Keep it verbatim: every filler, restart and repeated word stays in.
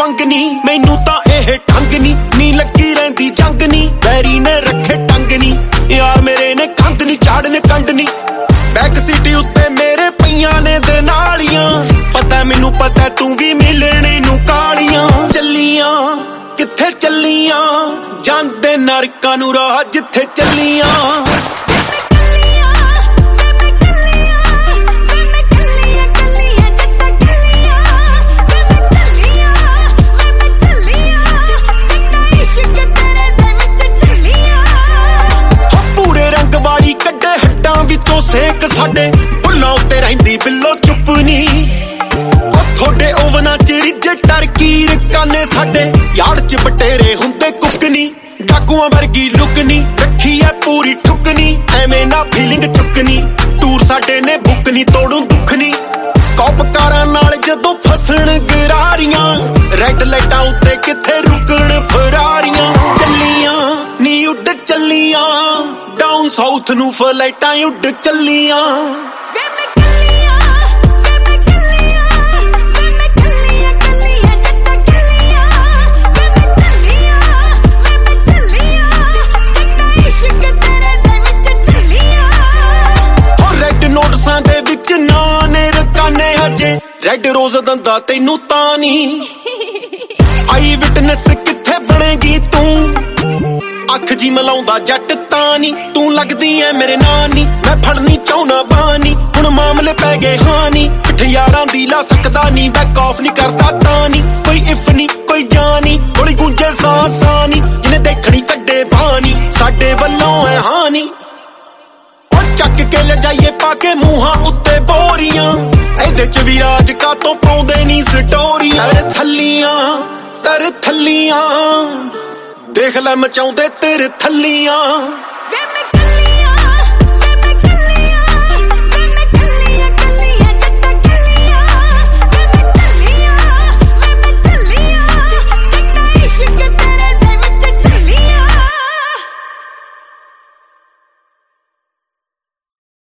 ਮੰਗ ਨੀ ਮੈਨੂੰ ਤਾਂ ਇਹ ਢੰਗ ਨੀ ਨੀ ਲੱਗੀ ਰਹਿੰਦੀ ਜੰਗ ਨੀ ਬੈਰੀ ਨੇ ਰੱਖੇ ਟੰਗ ਨੀ ਯਾਰ ਮੇਰੇ ਨੇ ਕੰਧ ਨੀ ਝਾੜਨ ਕੰਡ ਨੀ ਬੈਕ ਸਿਟੀ ਉੱਤੇ ਮੇਰੇ ਪਈਆਂ ਨੇ ਦੇ ਨਾਲੀਆਂ ਪਤਾ ਮੈਨੂੰ ਪਤਾ ਤੂੰ ਵੀ ਮਿਲਣੇ ਨੂੰ ਕਾਲੀਆਂ ਚੱਲੀਆਂ ਕਿੱਥੇ ਚੱਲੀਆਂ ਜਾਂਦੇ ਨਰਕਾਂ ਨੂੰ ਰਾਹ ਜਿੱਥੇ ਚੱਲੀਆਂ ਸੇਕ ਸਾਡੇ ਭੁੱਲਾਂ ਉੱਤੇ ਰਹਿੰਦੀ ਬਿੱਲੋ ਚੁੱਪ ਨੀ ਉਹ ਥੋੜੇ ਓਵਨਾਂ ਚ ਰਿੱਝੇ ਟਰਕੀ ਰਕਾਨੇ ਸਾਡੇ ਯਾਰ ਚ ਬਟੇਰੇ ਹੁੰਦੇ ਕੁੱਕ ਨੀ ਡਾਕੂਆਂ ਵਰਗੀ ਲੁੱਕ ਨੀ ਰੱਖੀ ਐ ਪੂਰੀ ਠੁੱਕ ਨੀ ਐਵੇਂ ਨਾ ਫੀਲਿੰਗ ਚੁੱਕਣੀ ਟੂਰ ਸਾਡੇ ਨੇ ਬੁੱਕ ਨੀ ਤੋੜੂ ਦੁੱਖ ਨੀ ਕੌਪਕਾਰਾਂ ਨਾਲ ਜਦੋਂ ਫਸਣ ਗਰਾਰੀਆਂ ਰੈੱਡ ਲਾਈਟਾਂ ਉੱਤੇ ਕਿੱਥੇ ਰੁਕਣ ਫਰਾਰੀਆਂ ਚੱਲੀਆਂ ਨੀ ਉੱਡ ਚੱਲੀਆਂ ਡਾਊਨ ਸਾਊਥ ਨੂੰ ਫਲਾਈਟਾਂ ਉੱਡ ਚੱਲੀਆਂ ਰੈੱਡ ਨੋਟਸਾਂ ਦੇ ਵਿੱਚ ਨਾਂ ਨੇ ਰਕਾਨੇ ਹਜੇ ਰੈੱਡ ਰੋਜ਼ ਦੰਦਾ ਤੈਨੂੰ ਤਾਂ ਨੀ ਆਈ ਵਿਟਨੈਸ ਕਿੱਥੇ ਬਣੇਗੀ ਤੂੰ ਅੱਖ ਜੀ ਮਲਾਉਂਦਾ ਜੱਟ ਤਾਂ ਨੀ ਤੂੰ ਲੱਗਦੀ ਐ ਮੇਰੇ ਨਾਂ ਨੀ ਮੈਂ ਫੜਨੀ ਚਾਹੁੰਨਾ ਬਾਨੀ ਹੁਣ ਮਾਮਲੇ ਪੈ ਗਏ ਹਾਂ ਨੀ ਪਿੱਠ ਯਾਰਾਂ ਦੀ ਲਾ ਸਕਦਾ ਨੀ ਬੈਕ ਆਫ ਨੀ ਕਰਦਾ ਤਾਂ ਨੀ ਕੋਈ ਇਫ ਨੀ ਕੋਈ ਜਾਨੀ ਗੋਲੀ ਗੂੰਜੇ ਸਾਂ ਸਾਂ ਨੀ ਜਿਹਨੇ ਦੇਖਣੀ ਕੱਢੇ ਬਾਨੀ ਸਾਡੇ ਵੱਲੋਂ ਐ ਹਾਂ ਨੀ ਉਹ ਚੱਕ ਕੇ ਲੈ ਜਾਈਏ ਪਾ ਕੇ ਮੂੰਹਾਂ ਉੱਤੇ ਬੋਰੀਆਂ ਇਹਦੇ ਚ ਵੀ ਰਾਜ ਕਾਤੋਂ ਪਾਉਂਦੇ ਨੀ ਸਟੋਰੀਆਂ ਤਰ ਥੱਲੀਆਂ ਤਰ ਥੱਲੀਆਂ ਦੇਖ ਲੈ ਮਚਾਉਂਦੇ ਤੇਰੇ ਥੱਲੀਆਂ।